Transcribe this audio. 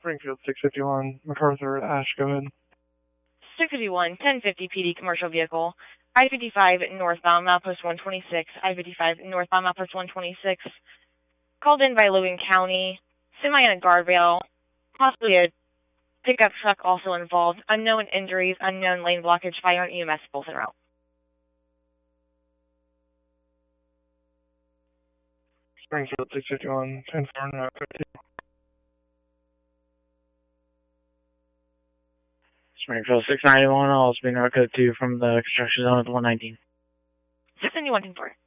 Springfield 651, MacArthur, Ash, go ahead. 651, 1050 PD commercial vehicle, I-55 northbound, milepost 126, I-55 northbound, milepost 126, called in by Logan County, semi on a guardrail, possibly a pickup truck also involved, unknown injuries, unknown lane blockage, fire and EMS both en route. Springfield 651, 10-4, now code 2. Springfield 691, all speed now code 2 from the construction zone at the 119. 691, 10-4.